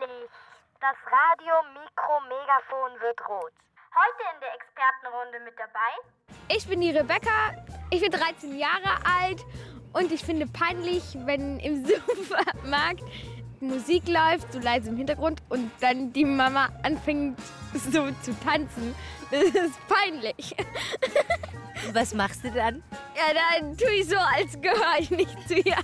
peinlich. Das Radio-Mikro-Megafon wird rot. Heute in der Expertenrunde mit dabei Ich bin die Rebecca, ich bin 13 Jahre alt und ich finde peinlich, wenn im Supermarkt Musik läuft, so leise im Hintergrund und dann die Mama anfängt so zu tanzen. Das ist peinlich. Was machst du dann? Ja, dann tue ich so, als gehöre ich nicht zu ihr.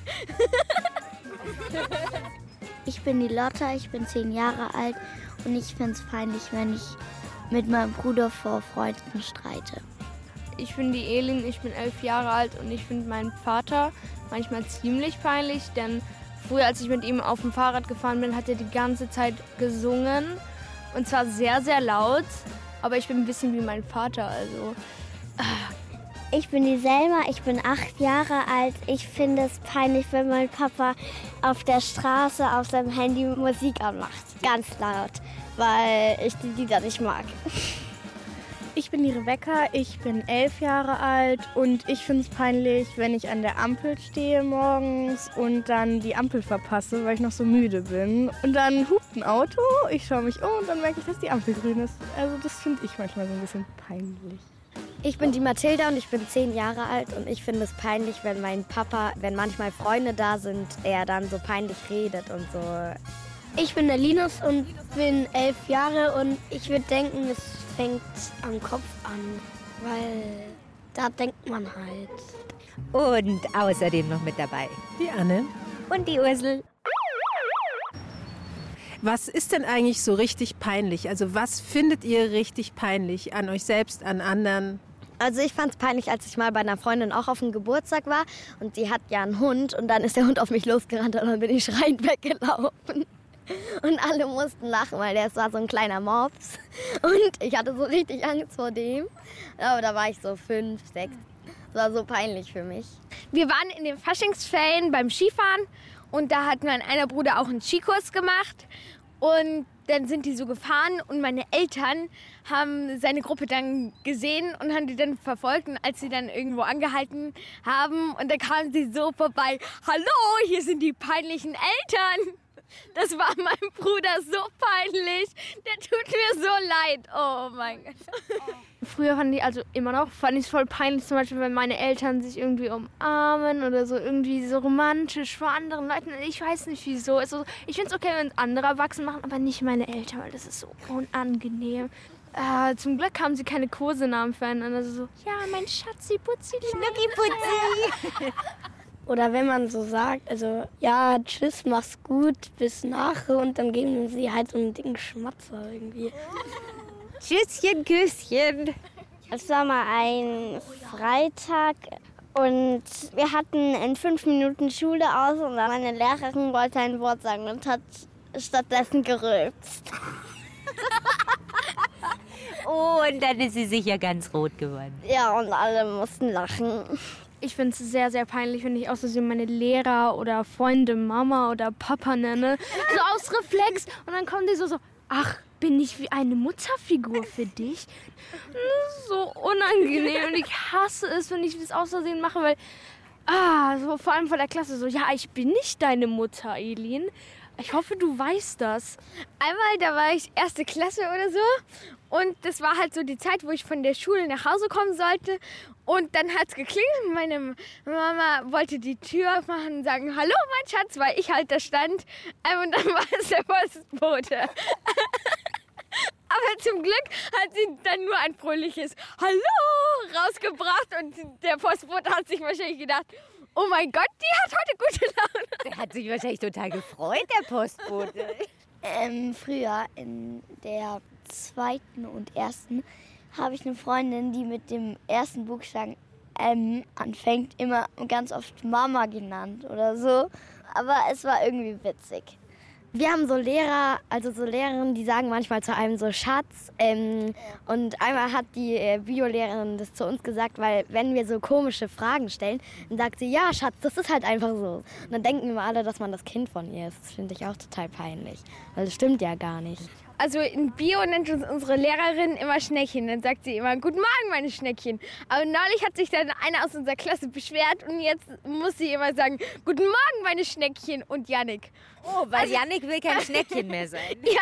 Ich bin die Lotta, ich bin 10 Jahre alt und ich finde es peinlich, wenn ich mit meinem Bruder vor Freunden streite. Ich bin die Elin, ich bin 11 Jahre alt und ich finde meinen Vater manchmal ziemlich peinlich, denn früher, als ich mit ihm auf dem Fahrrad gefahren bin, hat er die ganze Zeit gesungen und zwar sehr, sehr laut, aber ich bin ein bisschen wie mein Vater, also... Ich bin die Selma, ich bin 8 Jahre alt. Ich finde es peinlich, wenn mein Papa auf der Straße auf seinem Handy Musik anmacht. Ganz laut, weil ich die Lieder nicht mag. Ich bin die Rebecca, ich bin 11 Jahre alt und ich finde es peinlich, wenn ich an der Ampel stehe morgens und dann die Ampel verpasse, weil ich noch so müde bin. Und dann hupt ein Auto, ich schaue mich um und dann merke ich, dass die Ampel grün ist. Also das finde ich manchmal so ein bisschen peinlich. Ich bin die Mathilda und ich bin 10 Jahre alt und ich finde es peinlich, wenn mein Papa, wenn manchmal Freunde da sind, er dann so peinlich redet und so. Ich bin der Linus und bin 11 Jahre und ich würde denken, es fängt am Kopf an, weil da denkt man halt. Und außerdem noch mit dabei Die Anne. und die Ursel. Was ist denn eigentlich so richtig peinlich? Also was findet ihr richtig peinlich an euch selbst, an anderen? Also ich fand es peinlich, als ich mal bei einer Freundin auch auf dem Geburtstag war und die hat ja einen Hund und dann ist der Hund auf mich losgerannt und dann bin ich schreiend weggelaufen. Und alle mussten lachen, weil der war so ein kleiner Mops und ich hatte so richtig Angst vor dem. Aber da war ich so 5, 6. Das war so peinlich für mich. Wir waren in den Faschingsferien beim Skifahren und da hat mein einer Bruder auch einen Skikurs gemacht und dann sind die so gefahren und meine Eltern haben seine Gruppe dann gesehen und haben die dann verfolgt und als sie dann irgendwo angehalten haben und da kamen sie so vorbei, hallo, hier sind die peinlichen Eltern. Das war meinem Bruder so peinlich. Der tut mir so leid. Oh mein Gott. Früher fand ich, also immer noch, fand ich es voll peinlich, zum Beispiel, wenn meine Eltern sich irgendwie umarmen oder so irgendwie so romantisch vor anderen Leuten. Ich weiß nicht wieso. Also, ich finde es okay, wenn es andere Erwachsene machen, aber nicht meine Eltern, weil das ist so unangenehm. Zum Glück haben sie keine Kosenamen füreinander. Also so, ja, mein Schatzi, Putzi, Schnucki-Putzi. Oder wenn man so sagt, also ja, tschüss, mach's gut, bis nachher und dann geben sie halt so einen dicken Schmatzer irgendwie. Tschüsschen, Küsschen. Es war mal ein Freitag und wir hatten in 5 Minuten Schule aus und meine Lehrerin wollte ein Wort sagen und hat stattdessen gerülpst. Oh, und dann ist sie sicher ganz rot geworden. Ja, und alle mussten lachen. Ich finde es sehr, sehr peinlich, wenn ich aus Versehen meine Lehrer oder Freunde Mama oder Papa nenne. So aus Reflex. Und dann kommen die so, ach, bin ich wie eine Mutterfigur für dich? Das ist so unangenehm. Und ich hasse es, wenn ich das aus Versehen mache, weil, so vor allem vor der Klasse so, ja, ich bin nicht deine Mutter, Elin. Ich hoffe, du weißt das. Einmal, da war ich 1. Klasse oder so. Und das war halt so die Zeit, wo ich von der Schule nach Hause kommen sollte. Und dann hat es geklingelt. Meine Mama wollte die Tür aufmachen und sagen, hallo, mein Schatz, weil ich halt da stand. Und dann war es der Postbote. Aber zum Glück hat sie dann nur ein fröhliches Hallo rausgebracht. Und der Postbote hat sich wahrscheinlich gedacht, oh mein Gott, die hat heute gute Laune. Der hat sich wahrscheinlich total gefreut, der Postbote. Früher in der 2. und 1. habe ich eine Freundin, die mit dem ersten Buchstaben M anfängt, immer ganz oft Mama genannt oder so. Aber es war irgendwie witzig. Wir haben so Lehrer, also so Lehrerinnen, die sagen manchmal zu einem so Schatz. Und einmal hat die Biolehrerin das zu uns gesagt, weil wenn wir so komische Fragen stellen, dann sagt sie, ja Schatz, das ist halt einfach so. Und dann denken immer alle, dass man das Kind von ihr ist. Das finde ich auch total peinlich, weil das stimmt ja gar nicht. Also in Bio nennt uns unsere Lehrerin immer Schneckchen. Dann sagt sie immer, guten Morgen, meine Schneckchen. Aber neulich hat sich dann einer aus unserer Klasse beschwert und jetzt muss sie immer sagen, guten Morgen, meine Schneckchen und Jannik. Oh, weil Jannik will kein Schneckchen mehr sein. Ja.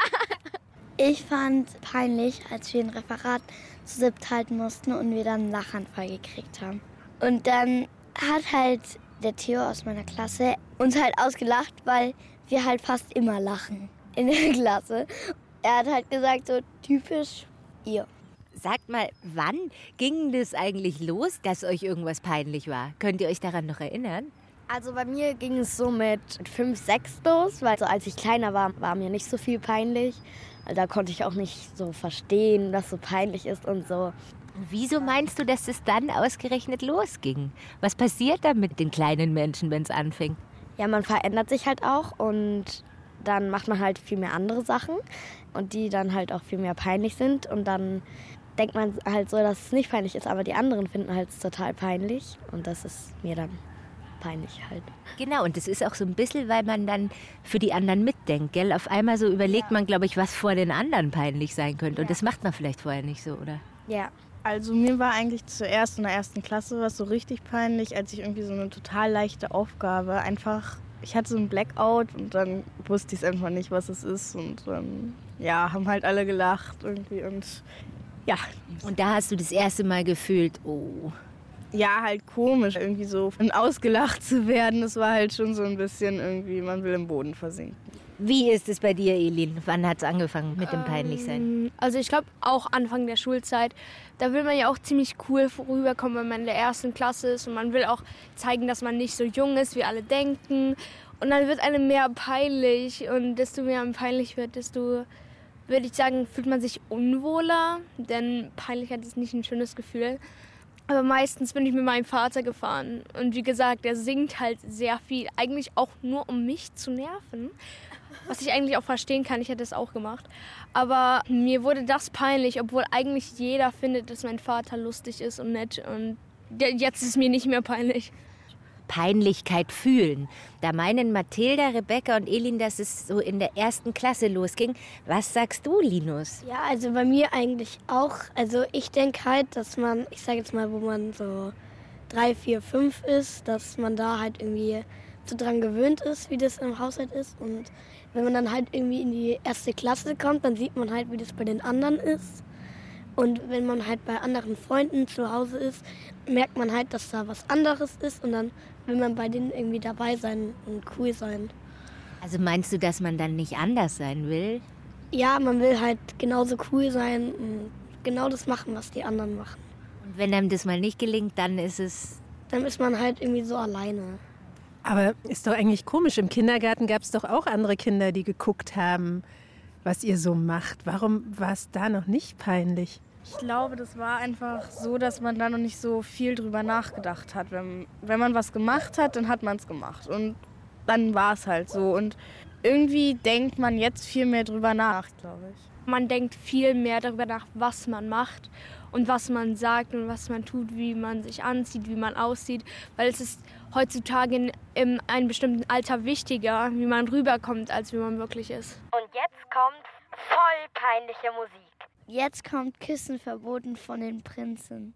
Ich fand peinlich, als wir ein Referat zu 7 halten mussten und wir dann einen Lachanfall gekriegt haben. Und dann hat halt der Theo aus meiner Klasse uns halt ausgelacht, weil wir halt fast immer lachen in der Klasse. Er hat halt gesagt, so typisch ihr. Sagt mal, wann ging das eigentlich los, dass euch irgendwas peinlich war? Könnt ihr euch daran noch erinnern? Also bei mir ging es so mit 5, 6 los, weil so als ich kleiner war mir nicht so viel peinlich. Da konnte ich auch nicht so verstehen, was so peinlich ist und so. Wieso meinst du, dass es dann ausgerechnet losging? Was passiert da mit den kleinen Menschen, wenn es anfängt? Ja, man verändert sich halt auch und dann macht man halt viel mehr andere Sachen und die dann halt auch viel mehr peinlich sind und dann denkt man halt so, dass es nicht peinlich ist, aber die anderen finden halt es total peinlich und das ist mir dann peinlich halt. Genau, und das ist auch so ein bisschen, weil man dann für die anderen mitdenkt, gell? Auf einmal so überlegt man, glaube ich, was vor den anderen peinlich sein könnte und das macht man vielleicht vorher nicht so, oder? Ja. Also mir war eigentlich zuerst in der 1. Klasse was so richtig peinlich, als ich irgendwie so eine total leichte Aufgabe einfach, ich hatte so einen Blackout und dann wusste ich es einfach nicht, was es ist und dann, ja, haben halt alle gelacht irgendwie und ja. Und da hast du das erste Mal gefühlt, oh. Ja, halt komisch, irgendwie so ausgelacht zu werden, das war halt schon so ein bisschen irgendwie, man will im Boden versinken. Wie ist es bei dir, Elin? Wann hat es angefangen mit dem Peinlichsein? Also ich glaube auch Anfang der Schulzeit. Da will man ja auch ziemlich cool rüberkommen, wenn man in der 1. Klasse ist. Und man will auch zeigen, dass man nicht so jung ist, wie alle denken. Und dann wird einem mehr peinlich. Und desto mehr einem peinlich wird, desto, würde ich sagen, fühlt man sich unwohler. Denn Peinlichkeit ist nicht ein schönes Gefühl. Aber meistens bin ich mit meinem Vater gefahren. Und wie gesagt, er singt halt sehr viel. Eigentlich auch nur, um mich zu nerven. Was ich eigentlich auch verstehen kann, ich hätte es auch gemacht. Aber mir wurde das peinlich, obwohl eigentlich jeder findet, dass mein Vater lustig ist und nett. Und jetzt ist es mir nicht mehr peinlich. Peinlichkeit fühlen. Da meinen Mathilda, Rebecca und Elin, dass es so in der 1. Klasse losging. Was sagst du, Linus? Ja, also bei mir eigentlich auch. Also ich denke halt, dass man, ich sage jetzt mal, wo man so 3, 4, 5 ist, dass man da halt irgendwie so dran gewöhnt ist, wie das im Haushalt ist. Und wenn man dann halt irgendwie in die 1. Klasse kommt, dann sieht man halt, wie das bei den anderen ist. Und wenn man halt bei anderen Freunden zu Hause ist, merkt man halt, dass da was anderes ist. Und dann will man bei denen irgendwie dabei sein und cool sein. Also meinst du, dass man dann nicht anders sein will? Ja, man will halt genauso cool sein und genau das machen, was die anderen machen. Und wenn einem das mal nicht gelingt, dann ist es... Dann ist man halt irgendwie so alleine. Aber ist doch eigentlich komisch. Im Kindergarten gab es doch auch andere Kinder, die geguckt haben, was ihr so macht. Warum war es da noch nicht peinlich? Ich glaube, das war einfach so, dass man da noch nicht so viel drüber nachgedacht hat. Wenn man was gemacht hat, dann hat man es gemacht. Und dann war es halt so. Und irgendwie denkt man jetzt viel mehr drüber nach, glaube ich. Man denkt viel mehr darüber nach, was man macht und was man sagt und was man tut, wie man sich anzieht, wie man aussieht. Weil es ist heutzutage in einem bestimmten Alter wichtiger, wie man rüberkommt, als wie man wirklich ist. Und jetzt kommt voll peinliche Musik. Jetzt kommt Küssen verboten von den Prinzen.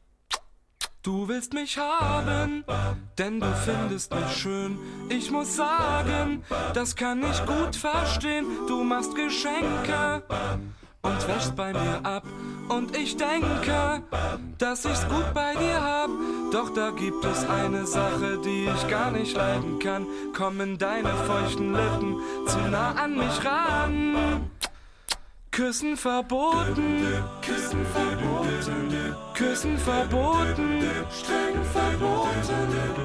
Du willst mich haben, denn du findest mich schön. Ich muss sagen, das kann ich gut verstehen. Du machst Geschenke und wäschst bei mir ab. Und ich denke, dass ich's gut bei dir hab. Doch da gibt es eine Sache, die ich gar nicht leiden kann. Kommen deine feuchten Lippen zu nah an mich ran. Küssen verboten, Küssen verboten, Küssen verboten, streng verboten.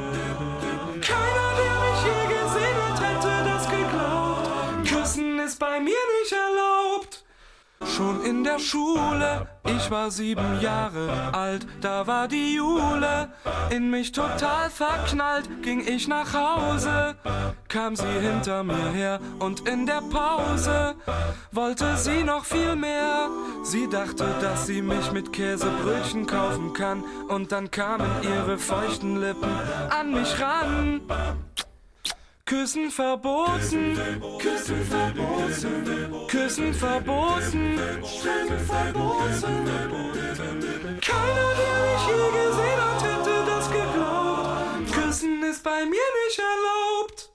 Keiner, der mich je gesehen hat, hätte das geglaubt. Küssen ist bei mir nicht erlaubt. Schon in der Schule, ich war 7 Jahre alt, da war die Jule. In mich total verknallt, ging ich nach Hause. Kam sie hinter mir her und in der Pause wollte sie noch viel mehr. Sie dachte, dass sie mich mit Käsebrötchen kaufen kann. Und dann kamen ihre feuchten Lippen an mich ran. Küssen verboten, Küssen verboten, Küssen Küssen verboten. Keiner, der mich je gesehen hat, hätte das geglaubt. Küssen ist bei mir nicht erlaubt.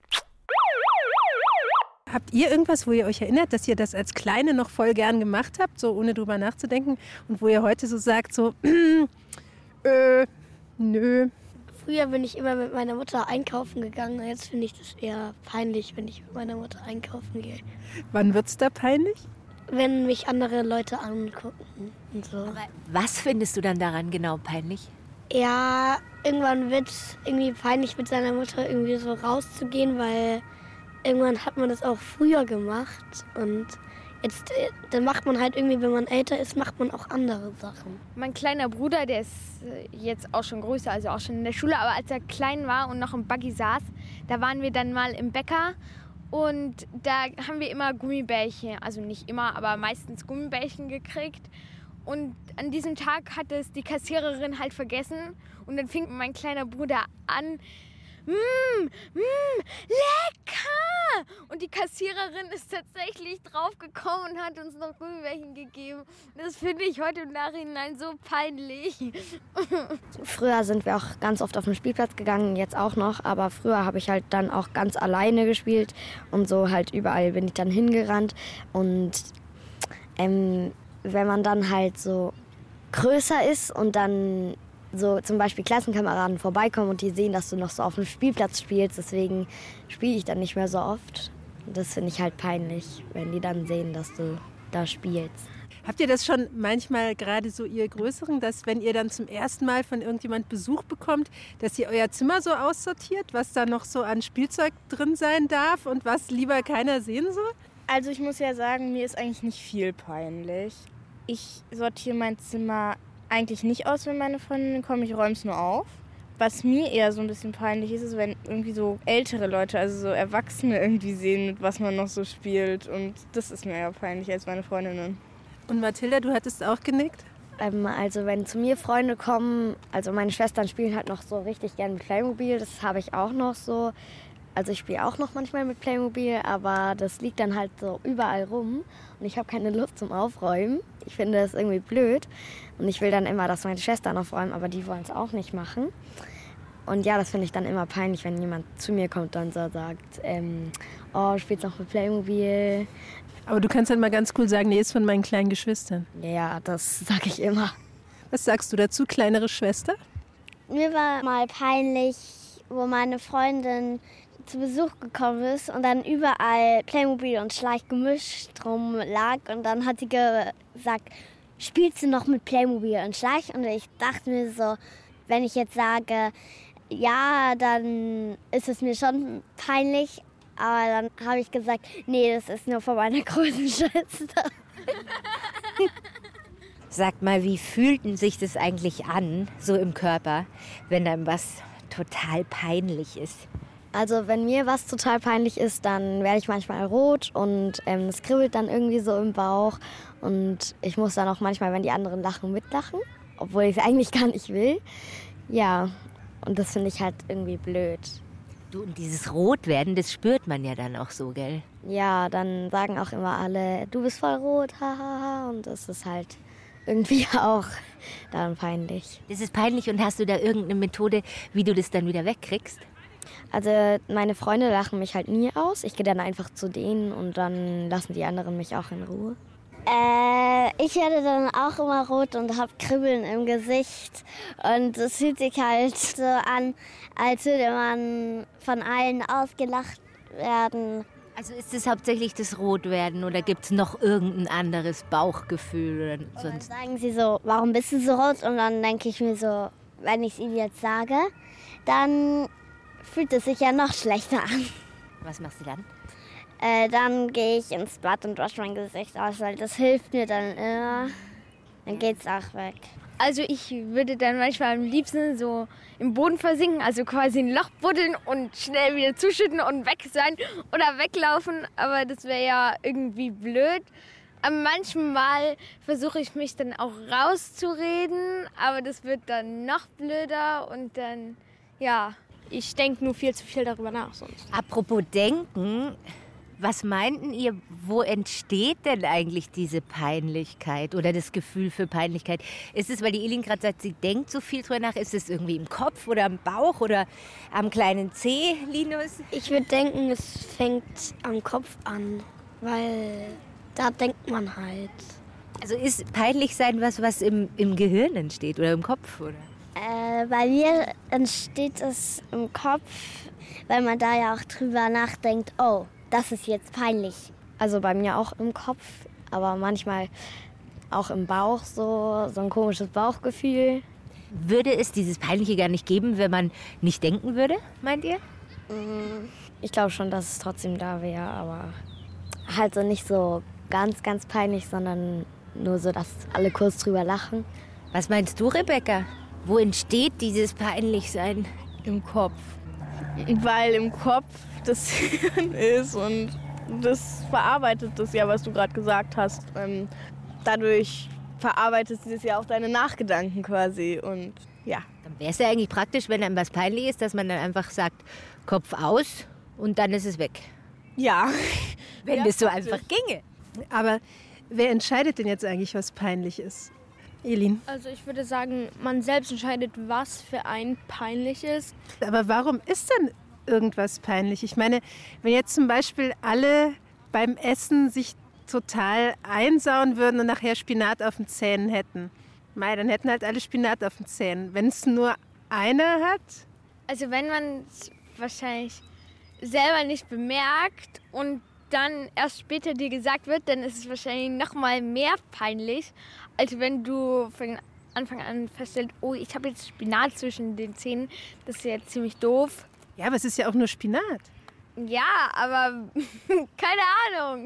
Habt ihr irgendwas, wo ihr euch erinnert, dass ihr das als Kleine noch voll gern gemacht habt, so ohne drüber nachzudenken, und wo ihr heute so sagt, so, nö. Früher bin ich immer mit meiner Mutter einkaufen gegangen. Jetzt finde ich das eher peinlich, wenn ich mit meiner Mutter einkaufen gehe. Wann wird's da peinlich? Wenn mich andere Leute angucken und so. Aber was findest du dann daran genau peinlich? Ja, irgendwann wird es irgendwie peinlich, mit seiner Mutter irgendwie so rauszugehen, weil irgendwann hat man das auch früher gemacht. Und jetzt, dann macht man halt irgendwie, wenn man älter ist, macht man auch andere Sachen. Mein kleiner Bruder, der ist jetzt auch schon größer, also auch schon in der Schule, aber als er klein war und noch im Buggy saß, da waren wir dann mal im Bäcker und da haben wir immer Gummibärchen, also nicht immer, aber meistens Gummibärchen gekriegt. Und an diesem Tag hat es die Kassiererin halt vergessen und dann fing mein kleiner Bruder an, lecker! Und die Kassiererin ist tatsächlich draufgekommen und hat uns noch Gummibärchen gegeben. Das finde ich heute im Nachhinein so peinlich. Früher sind wir auch ganz oft auf den Spielplatz gegangen, jetzt auch noch. Aber früher habe ich halt dann auch ganz alleine gespielt. Und so halt überall bin ich dann hingerannt. Und wenn man dann halt so größer ist und dann so zum Beispiel Klassenkameraden vorbeikommen und die sehen, dass du noch so auf dem Spielplatz spielst. Deswegen spiele ich dann nicht mehr so oft. Das finde ich halt peinlich, wenn die dann sehen, dass du da spielst. Habt ihr das schon manchmal, gerade so ihr Größeren, dass wenn ihr dann zum ersten Mal von irgendjemand Besuch bekommt, dass ihr euer Zimmer so aussortiert, was da noch so an Spielzeug drin sein darf und was lieber keiner sehen soll? Also ich muss ja sagen, mir ist eigentlich nicht viel peinlich. Ich sortiere mein Zimmer eigentlich nicht aus, wenn meine Freundinnen kommen. Ich räume es nur auf. Was mir eher so ein bisschen peinlich ist, ist, wenn irgendwie so ältere Leute, also so Erwachsene irgendwie sehen, mit was man noch so spielt. Und das ist mir eher peinlich als meine Freundinnen. Und Mathilda, du hattest auch genickt? Also wenn zu mir Freunde kommen, also meine Schwestern spielen halt noch so richtig gern mit Playmobil. Das habe ich auch noch so. Also ich spiele auch noch manchmal mit Playmobil, aber das liegt dann halt so überall rum. Und ich habe keine Lust zum Aufräumen. Ich finde das irgendwie blöd. Und ich will dann immer, dass meine Schwestern aufräumen, aber die wollen es auch nicht machen. Und ja, das finde ich dann immer peinlich, wenn jemand zu mir kommt und so sagt, oh, spielst noch mit Playmobil. Aber du kannst dann mal ganz cool sagen, nee, ist von meinen kleinen Geschwistern. Ja, das sage ich immer. Was sagst du dazu, kleinere Schwester? Mir war mal peinlich, wo meine Freundin zu Besuch gekommen ist und dann überall Playmobil und Schleich gemischt drum lag. Und dann hat sie gesagt, spielst du noch mit Playmobil und Schleich? Und ich dachte mir so, wenn ich jetzt sage, ja, dann ist es mir schon peinlich. Aber dann habe ich gesagt, nee, das ist nur von meiner großen Schwester. Sag mal, wie fühlt sich das eigentlich an, so im Körper, wenn einem was total peinlich ist? Also wenn mir was total peinlich ist, dann werde ich manchmal rot und es kribbelt dann irgendwie so im Bauch. Und ich muss dann auch manchmal, wenn die anderen lachen, mitlachen, obwohl ich es eigentlich gar nicht will. Ja, und das finde ich halt irgendwie blöd. Du, und dieses Rotwerden, das spürt man ja dann auch so, gell? Ja, dann sagen auch immer alle, du bist voll rot, hahaha. Und das ist halt irgendwie auch dann peinlich. Das ist peinlich, und hast du da irgendeine Methode, wie du das dann wieder wegkriegst? Also meine Freunde lachen mich halt nie aus. Ich gehe dann einfach zu denen und dann lassen die anderen mich auch in Ruhe. Ich werde dann auch immer rot und habe Kribbeln im Gesicht. Und es fühlt sich halt so an, als würde man von allen ausgelacht werden. Also ist es hauptsächlich das Rotwerden oder gibt es noch irgendein anderes Bauchgefühl oder sonst? Dann sagen sie so, warum bist du so rot? Und dann denke ich mir so, wenn ich es ihnen jetzt sage, dann fühlt es sich ja noch schlechter an. Was machst du dann? Dann gehe ich ins Bad und wasche mein Gesicht aus, weil das hilft mir dann immer. Dann geht's auch weg. Also ich würde dann manchmal am liebsten so im Boden versinken, also quasi ein Loch buddeln und schnell wieder zuschütten und weg sein oder weglaufen. Aber das wäre ja irgendwie blöd. Aber manchmal versuche ich mich dann auch rauszureden, aber das wird dann noch blöder und dann, ja. Ich denke nur viel zu viel darüber nach sonst. Apropos Denken, Was meinten ihr, wo entsteht denn eigentlich diese Peinlichkeit oder das Gefühl für Peinlichkeit? Ist es, weil die Elin gerade sagt, sie denkt so viel drüber nach, ist es irgendwie im Kopf oder am Bauch oder am kleinen Zeh, Linus? Ich würde denken, es fängt am Kopf an, weil da denkt man halt. Also ist peinlich sein was im Gehirn entsteht oder im Kopf, oder? Bei mir entsteht es im Kopf, weil man da ja auch drüber nachdenkt, oh, das ist jetzt peinlich. Also bei mir auch im Kopf, aber manchmal auch im Bauch, so ein komisches Bauchgefühl. Würde es dieses Peinliche gar nicht geben, wenn man nicht denken würde, meint ihr? Ich glaube schon, dass es trotzdem da wäre, aber halt so nicht so ganz, ganz peinlich, sondern nur so, dass alle kurz drüber lachen. Was meinst du, Rebecca? Wo entsteht dieses Peinlichsein? Im Kopf. Weil im Kopf das Hirn ist und das verarbeitet das ja, was du gerade gesagt hast. Dadurch verarbeitet es ja auch deine Nachgedanken quasi und ja. Dann wäre es ja eigentlich praktisch, wenn einem was peinlich ist, dass man dann einfach sagt, Kopf aus und dann ist es weg. Ja. Wenn ja, das so einfach ginge. Aber wer entscheidet denn jetzt eigentlich, was peinlich ist? Elin? Also ich würde sagen, man selbst entscheidet, was für einen peinlich ist. Aber warum ist denn irgendwas peinlich? Ich meine, wenn jetzt zum Beispiel alle beim Essen sich total einsauen würden und nachher Spinat auf den Zähnen hätten, dann hätten halt alle Spinat auf den Zähnen. Wenn es nur einer hat? Also wenn man es wahrscheinlich selber nicht bemerkt und dann erst später dir gesagt wird, dann ist es wahrscheinlich noch mal mehr peinlich, als wenn du von Anfang an feststellst, oh, ich habe jetzt Spinat zwischen den Zähnen. Das ist ja jetzt ziemlich doof. Ja, aber es ist ja auch nur Spinat. Ja, aber keine Ahnung.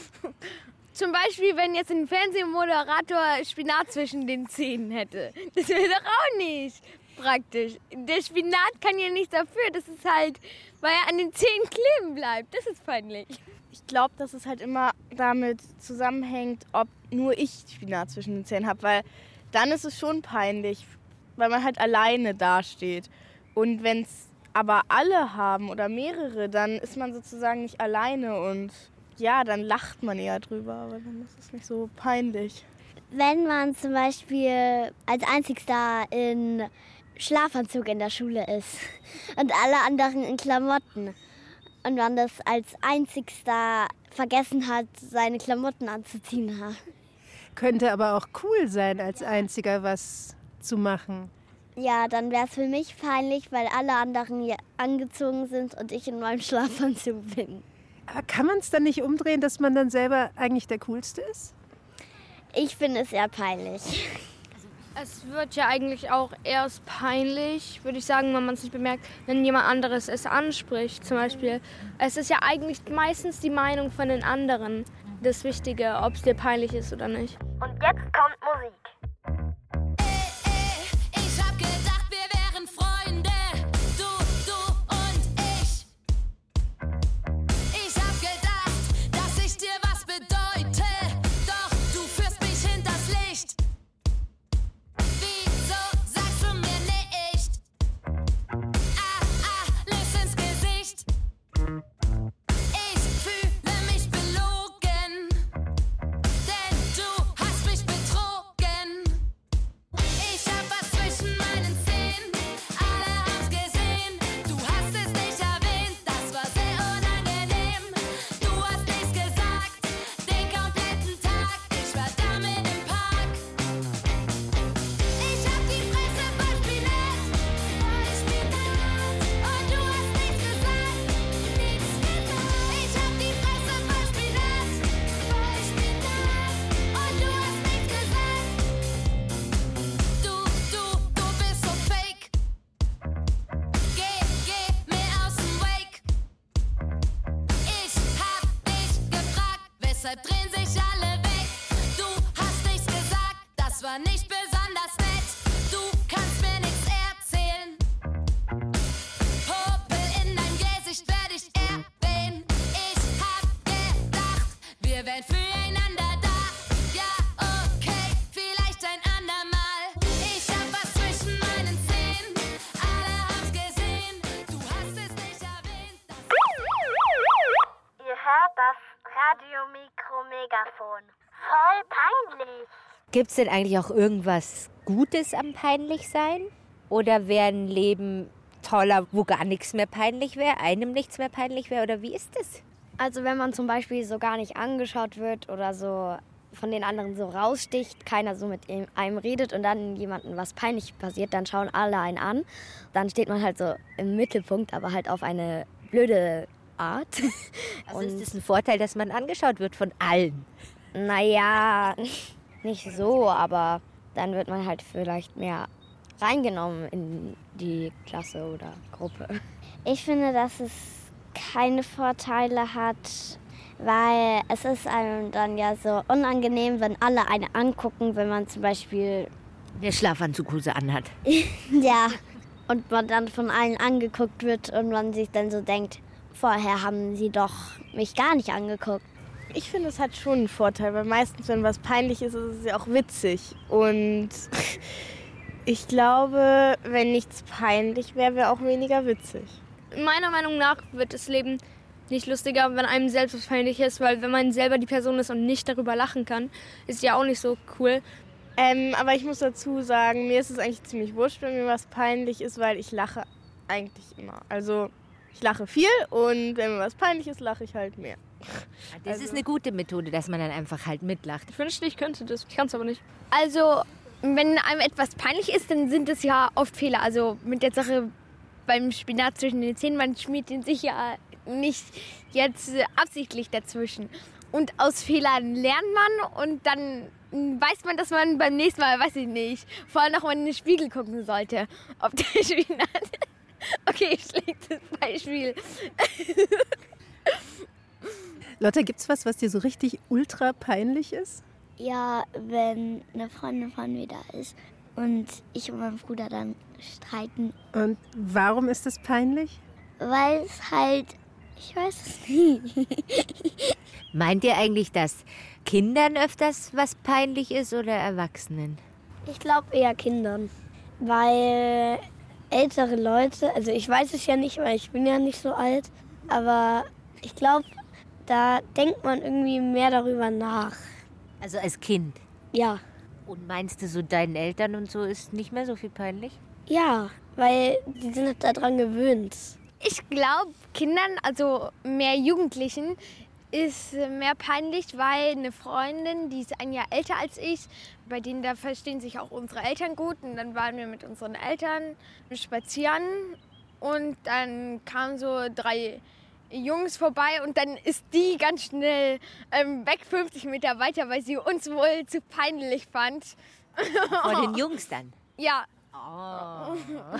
Zum Beispiel, wenn jetzt ein Fernsehmoderator Spinat zwischen den Zähnen hätte. Das wäre doch auch nicht praktisch. Der Spinat kann ja nichts dafür. Das ist halt, weil er an den Zähnen kleben bleibt. Das ist peinlich. Ich glaube, dass es halt immer damit zusammenhängt, ob nur ich Spinat zwischen den Zähnen habe, weil dann ist es schon peinlich, weil man halt alleine dasteht. Und wenn es aber alle haben oder mehrere, dann ist man sozusagen nicht alleine und ja, dann lacht man eher drüber, aber dann ist es nicht so peinlich. Wenn man zum Beispiel als Einzigster in Schlafanzug in der Schule ist und alle anderen in Klamotten und man das als Einzigster vergessen hat, seine Klamotten anzuziehen. Könnte aber auch cool sein, als Einziger was zu machen. Ja, dann wäre es für mich peinlich, weil alle anderen hier angezogen sind und ich in meinem Schlafanzug bin. Aber kann man es dann nicht umdrehen, dass man dann selber eigentlich der Coolste ist? Ich finde es eher peinlich. Es wird ja eigentlich auch erst peinlich, würde ich sagen, wenn man es nicht bemerkt, wenn jemand anderes es anspricht. Zum Beispiel, es ist ja eigentlich meistens die Meinung von den anderen das Wichtige, ob es dir peinlich ist oder nicht. Und jetzt kommt Musik. Ich hab gedacht, wir wären Freunde, du und ich. Ich hab gedacht, dass ich dir was bedeute, doch du führst mich hinters Licht. Wieso sagst du mir nicht? Alles ins Gesicht. Ich fühle mich belogen, denn du hast mich betrogen. Ich hab was zwischen meinen Zähnen, alle haben's gesehen. Du hast es nicht erwähnt, das war sehr unangenehm. Du hast nichts gesagt, den kompletten Tag. Ich war damit im Park. Ich hab die Fresse voll Spinat, und du hast nichts gesagt, nichts gesagt. Ich hab die Fresse voll Spinat, und du hast nichts gesagt. Du bist so fake. Geh mir aus dem Weg. Ich hab dich gefragt, weshalb drehen sich alle weg? Du hast nichts gesagt, das war nicht besonders nett. Du kannst mir nichts erzählen. Popel in dein Gesicht werd ich erwähnen. Ich hab gedacht, wir wären füreinander da. Ja, okay, vielleicht ein andermal. Ich hab was zwischen meinen Zähnen, alle haben's gesehen. Du hast es nicht erwähnt. Ihr hört Radio-Mikro-Megafon. Voll peinlich. Gibt es denn eigentlich auch irgendwas Gutes am Peinlichsein? Oder wäre ein Leben toller, wo gar nichts mehr peinlich wäre, einem nichts mehr peinlich wäre? Oder wie ist das? Also wenn man zum Beispiel so gar nicht angeschaut wird oder so von den anderen so raussticht, keiner so mit einem redet und dann jemandem was peinlich passiert, dann schauen alle einen an. Dann steht man halt so im Mittelpunkt, aber halt auf eine blöde Art. Also ist es ein Vorteil, dass man angeschaut wird von allen? Naja, nicht so, aber dann wird man halt vielleicht mehr reingenommen in die Klasse oder Gruppe. Ich finde, dass es keine Vorteile hat, weil es ist einem dann ja so unangenehm, wenn alle einen angucken, wenn man zum Beispiel eine Schlafanzughose anhat. Ja, und man dann von allen angeguckt wird und man sich dann so denkt, vorher haben sie doch mich gar nicht angeguckt. Ich finde, es hat schon einen Vorteil, weil meistens, wenn was peinlich ist, ist es ja auch witzig. Und ich glaube, wenn nichts peinlich wäre, wäre auch weniger witzig. Meiner Meinung nach wird das Leben nicht lustiger, wenn einem selbst was peinlich ist, weil wenn man selber die Person ist und nicht darüber lachen kann, ist ja auch nicht so cool. Aber ich muss dazu sagen, mir ist es eigentlich ziemlich wurscht, wenn mir was peinlich ist, weil ich lache eigentlich immer. Also ich lache viel und wenn mir was peinlich ist, lache ich halt mehr. Das ist eine gute Methode, dass man dann einfach halt mitlacht. Ich wünschte, ich könnte das. Ich kann es aber nicht. Also, wenn einem etwas peinlich ist, dann sind es ja oft Fehler. Also mit der Sache beim Spinat zwischen den Zähnen, man schmiert den sich ja nicht jetzt absichtlich dazwischen. Und aus Fehlern lernt man und dann weiß man, dass man beim nächsten Mal, weiß ich nicht, vorher noch mal in den Spiegel gucken sollte, ob der Spinat... Okay, schlechtes Beispiel. Lotta, gibt's was dir so richtig ultra peinlich ist? Ja, wenn eine Freundin von mir da ist und ich und mein Bruder dann streiten. Und warum ist das peinlich? Weil es halt, ich weiß es nicht. Meint ihr eigentlich, dass Kindern öfters was peinlich ist oder Erwachsenen? Ich glaube eher Kindern, weil ältere Leute, also ich weiß es ja nicht, weil ich bin ja nicht so alt, aber ich glaube, da denkt man irgendwie mehr darüber nach. Also als Kind? Ja. Und meinst du, so deinen Eltern und so ist nicht mehr so viel peinlich? Ja, weil die sind daran gewöhnt. Ich glaube, Kindern, also mehr Jugendlichen, ist mehr peinlich, weil eine Freundin, die ist ein Jahr älter als ich, bei denen da verstehen sich auch unsere Eltern gut. Und dann waren wir mit unseren Eltern spazieren und dann kamen so 3 Jungs vorbei und dann ist die ganz schnell weg 50 Meter weiter, weil sie uns wohl zu peinlich fand. Vor den Jungs dann? Ja. Oh.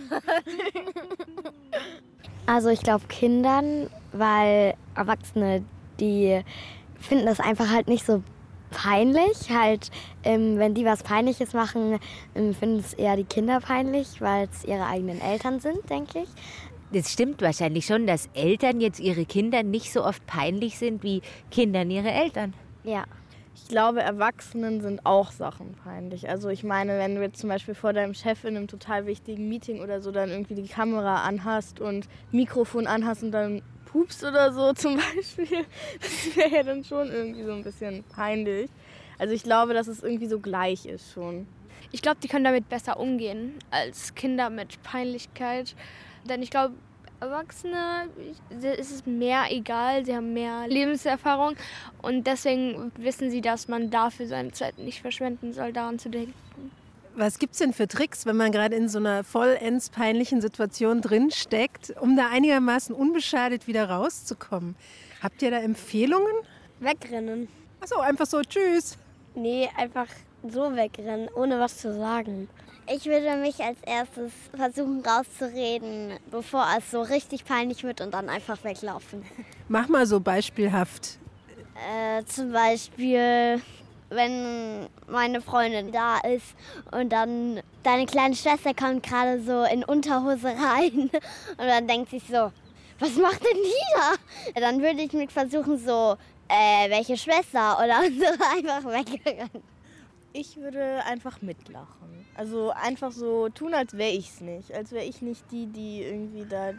Also ich glaube Kindern, weil Erwachsene, die finden das einfach halt nicht so peinlich. Halt, wenn die was Peinliches machen, finden es eher die Kinder peinlich, weil es ihre eigenen Eltern sind, denke ich. Das stimmt wahrscheinlich schon, dass Eltern jetzt ihre Kinder nicht so oft peinlich sind wie Kindern ihre Eltern. Ja. Ich glaube, Erwachsenen sind auch Sachen peinlich. Also ich meine, wenn du jetzt zum Beispiel vor deinem Chef in einem total wichtigen Meeting oder so dann irgendwie die Kamera anhast und Mikrofon anhast und dann pupst oder so zum Beispiel, das wäre ja dann schon irgendwie so ein bisschen peinlich. Also ich glaube, dass es irgendwie so gleich ist schon. Ich glaube, die können damit besser umgehen als Kinder mit Peinlichkeit. Denn ich glaube, Erwachsene ist es mehr egal, sie haben mehr Lebenserfahrung und deswegen wissen sie, dass man dafür seine Zeit nicht verschwenden soll, daran zu denken. Was gibt's denn für Tricks, wenn man gerade in so einer vollends peinlichen Situation drin steckt, um da einigermaßen unbeschadet wieder rauszukommen? Habt ihr da Empfehlungen? Wegrennen. Ach so, einfach so, tschüss. Nee, einfach so wegrennen, ohne was zu sagen. Ich würde mich als erstes versuchen rauszureden, bevor es so richtig peinlich wird und dann einfach weglaufen. Mach mal so beispielhaft. Zum Beispiel, wenn meine Freundin da ist und dann deine kleine Schwester kommt gerade so in Unterhose rein und dann denkt sich so, was macht denn die da? Dann würde ich mich versuchen so, welche Schwester oder so einfach wegrennen. Ich würde einfach mitlachen. Also einfach so tun, als wäre ich es nicht. Als wäre ich nicht die irgendwie da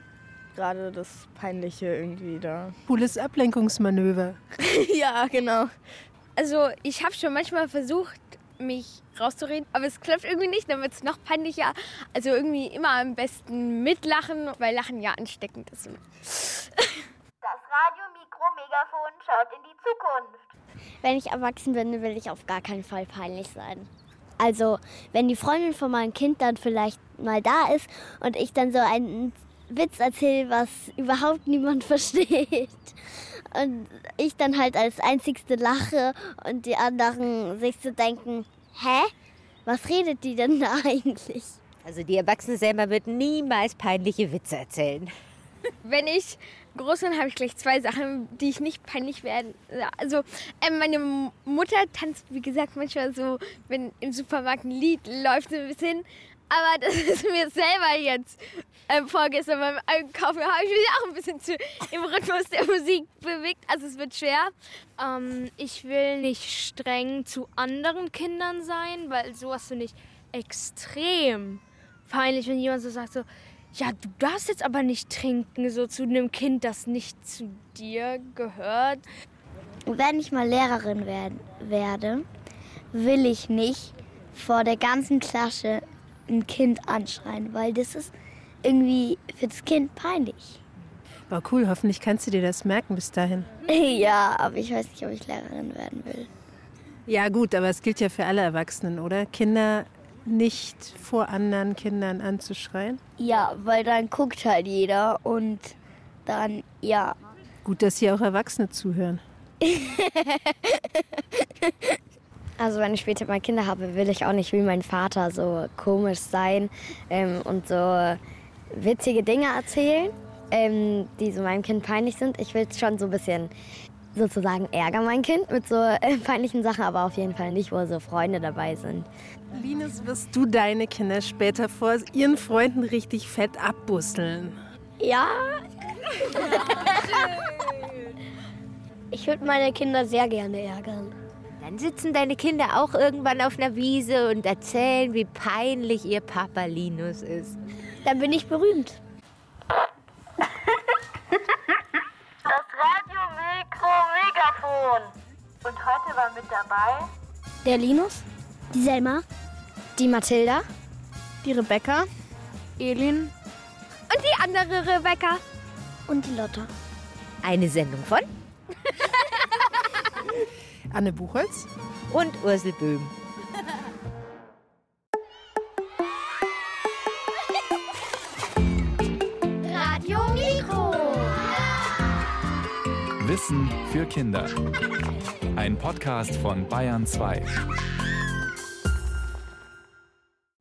gerade das Peinliche irgendwie da. Cooles Ablenkungsmanöver. Ja, genau. Also ich habe schon manchmal versucht, mich rauszureden, aber es klappt irgendwie nicht, dann wird es noch peinlicher. Also irgendwie immer am besten mitlachen, weil Lachen ja ansteckend ist. Das Radio-Mikro-Megafon schaut in die Zukunft. Wenn ich erwachsen bin, will ich auf gar keinen Fall peinlich sein. Also, wenn die Freundin von meinem Kind dann vielleicht mal da ist und ich dann so einen Witz erzähle, was überhaupt niemand versteht. Und ich dann halt als Einzigste lache und die anderen sich so denken, hä? Was redet die denn da eigentlich? Also die erwachsene Selma wird niemals peinliche Witze erzählen. Wenn ich groß bin, habe ich gleich 2 Sachen, die ich nicht peinlich werden. Also meine Mutter tanzt, wie gesagt, manchmal so, wenn im Supermarkt ein Lied läuft, so ein bisschen. Aber das ist mir selber jetzt vorgestern beim Einkaufen, habe ich mich auch ein bisschen im Rhythmus der Musik bewegt. Also es wird schwer. Ich will nicht streng zu anderen Kindern sein, weil sowas finde ich extrem peinlich, wenn jemand so sagt, so, ja, du darfst jetzt aber nicht trinken, so zu einem Kind, das nicht zu dir gehört. Wenn ich mal Lehrerin werde, will ich nicht vor der ganzen Klasse ein Kind anschreien, weil das ist irgendwie für das Kind peinlich. War cool, hoffentlich kannst du dir das merken bis dahin. Ja, aber ich weiß nicht, ob ich Lehrerin werden will. Ja gut, aber es gilt ja für alle Erwachsenen, oder? Kinder nicht vor anderen Kindern anzuschreien. Ja, weil dann guckt halt jeder und dann, ja. Gut, dass hier auch Erwachsene zuhören. Also wenn ich später mal Kinder habe, will ich auch nicht wie mein Vater so komisch sein und so witzige Dinge erzählen, die so meinem Kind peinlich sind. Ich will schon so ein bisschen sozusagen ärgern mein Kind mit so peinlichen Sachen, aber auf jeden Fall nicht, wo so Freunde dabei sind. Linus, wirst du deine Kinder später vor ihren Freunden richtig fett abbusseln? Ja. Ich würde meine Kinder sehr gerne ärgern. Dann sitzen deine Kinder auch irgendwann auf einer Wiese und erzählen, wie peinlich ihr Papa Linus ist. Dann bin ich berühmt. Das Radio-Mikro-Megafon. Und heute war mit dabei Der Linus, Die Selma, die Mathilda, Die Rebecca, Elin und die andere Rebecca. Und die Lotta. Eine Sendung von Anne Buchholz und Ursel Böhm. Radio Mikro. Wissen für Kinder. Ein Podcast von Bayern 2.